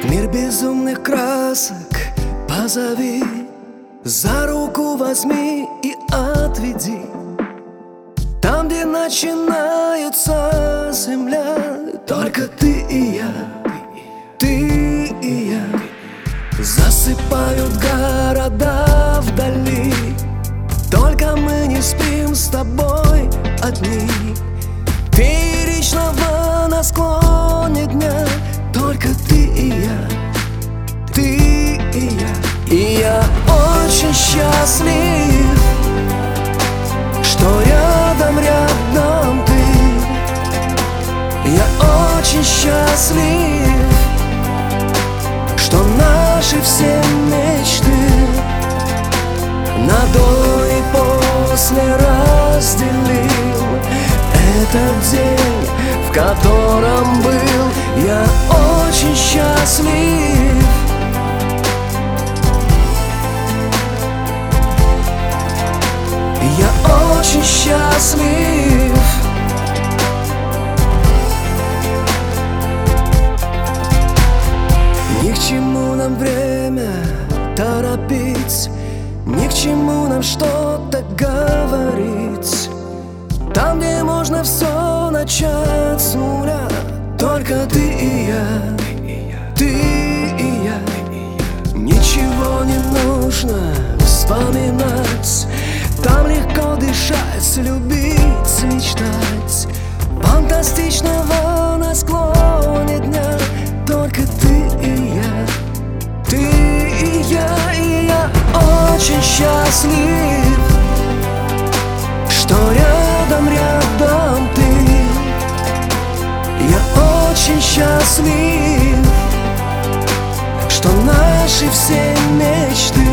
Мир безумных красок, позови, за руку возьми и отведи. Там, где начинается земля, только ты и я, ты и я. Засыпают города вдали, только мы не спим с тобой одни. Фееричного на склоне дня, только ты и я, ты и я. И я очень счастлив, что рядом ты. Я очень счастлив, что наши все мечты на до и после разделил этот день, в котором был. Я очень счастлив, я очень счастлив. Ни к чему нам время торопить, ни к чему нам что-то говорить. Там, где можно все начать с нуля, только ты и я, ты и я. Ничего не нужно вспоминать, там легко дышать, любить, мечтать. Фантастичного на склоне дня, только ты и я, ты и я. И я очень счастлив, что рядом ты. Я очень счастлив, что наши все мечты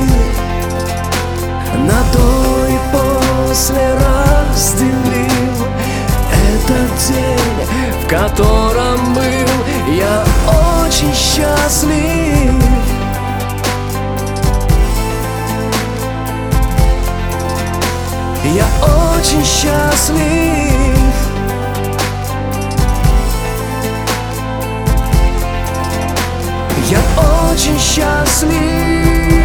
на до и после разделил этот день, в котором был. Я очень счастлив, я очень счастлив, я очень счастлив.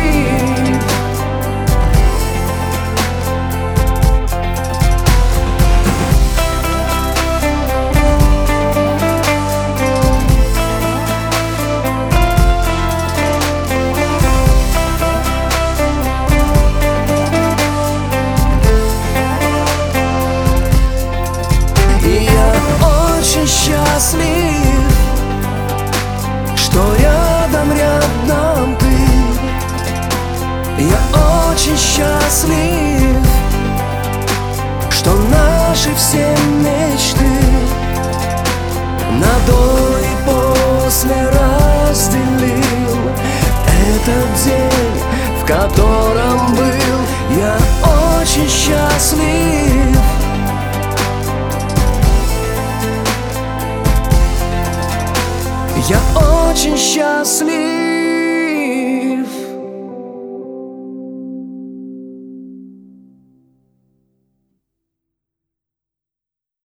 Счастлив, что рядом ты. Я очень счастлив, что наши все мечты на до и после разделил этот день, в котором был. Я очень счастлив, я очень счастлив.